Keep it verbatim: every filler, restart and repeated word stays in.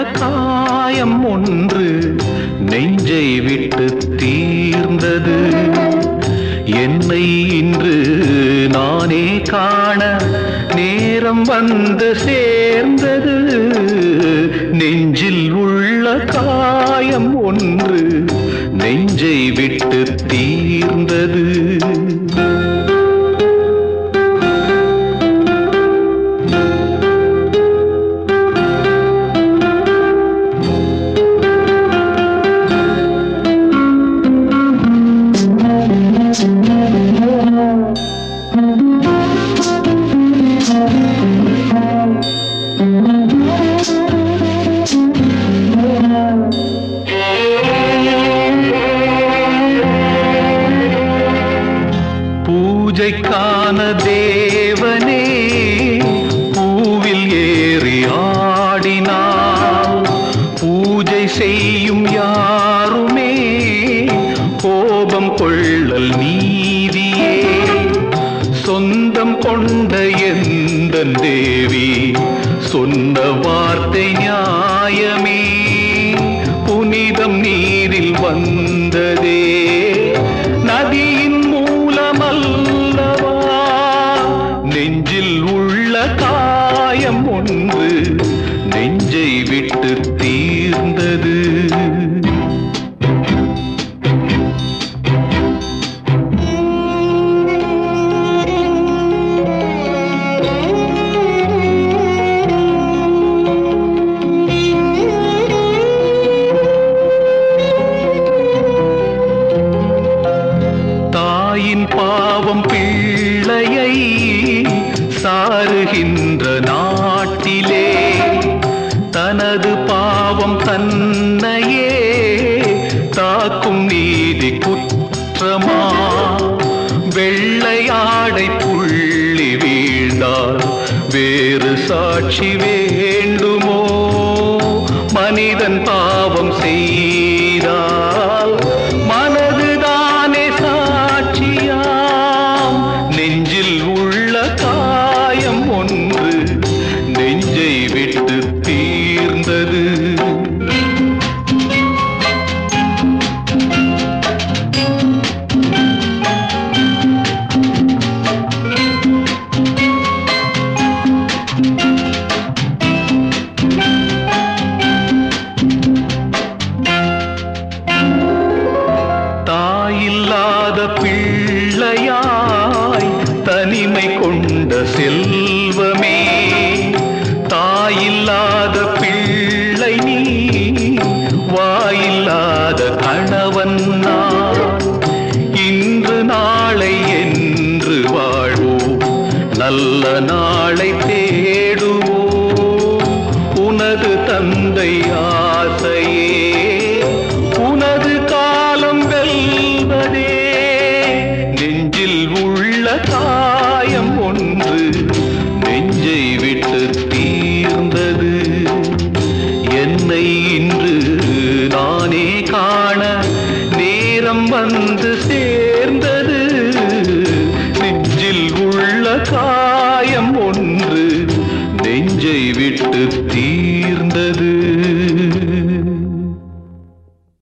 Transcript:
காயம் ஒன்று நெஞ்சை விட்டு தீர்ந்தது. என்னை இன்று நானே காண நேரம் வந்து சேர்ந்தது. நெஞ்சில் உள்ள காயம் ஒன்று நெஞ்சை விட்டு தீர்ந்தது. பூஜைக்கான தேவனே பூவில் ஏறி ஆடினார். பூஜை செய்யும் யாருமே கோபம் கொள்ளல் நீதியே. சொந்தம் கொண்ட எந்தன் தேவி சொன்ன வார்த்தை நியாயமே. புனிதம் நீரில் வந்ததே நதியின் மூலமல்லவா. நெஞ்சில் உள்ள காயம் ஒன்று நெஞ்சை விட்டு தீர்ந்தது. தாயின் பாவம் பிள்ளையை சாருகின்ற நாட்டிலே தனது பாவம் தன்னையே தாக்கும் நீதி குற்றமா. வெள்ளையாடை புள்ளி வீழ்ந்தால் வேறு சாட்சி வேண்டுமோ? மனிதன் பாவம் செய்தால் மனதுதானே சாட்சியாம். நெஞ்சில் உள்ள காயம் ஒன்று நெஞ்சை விட்டு தீர்ந்தது. தாயில்லாத பிள்ளையாய் தனிமை கொண்ட செல்வமே. தாயில்லாத பிள்ளை நீ வாயில்லாத கணவன் நான். இன்று நாளை என்று வாழ்வோம், நல்ல நாளை தேடுவோம். உனது தந்தை ஆசையே உனது காலம் வெல்வதே. நெஞ்சில் உள்ள காயம் ஒன்று நெஞ்சை விட்டு தீர்ந்தது. என்னை இன்று நானே காண நேரம் வந்து சேர்ந்தது. நெஞ்சில் உள்ள காயம் ஒன்று நெஞ்சை விட்டு தீர்ந்தது.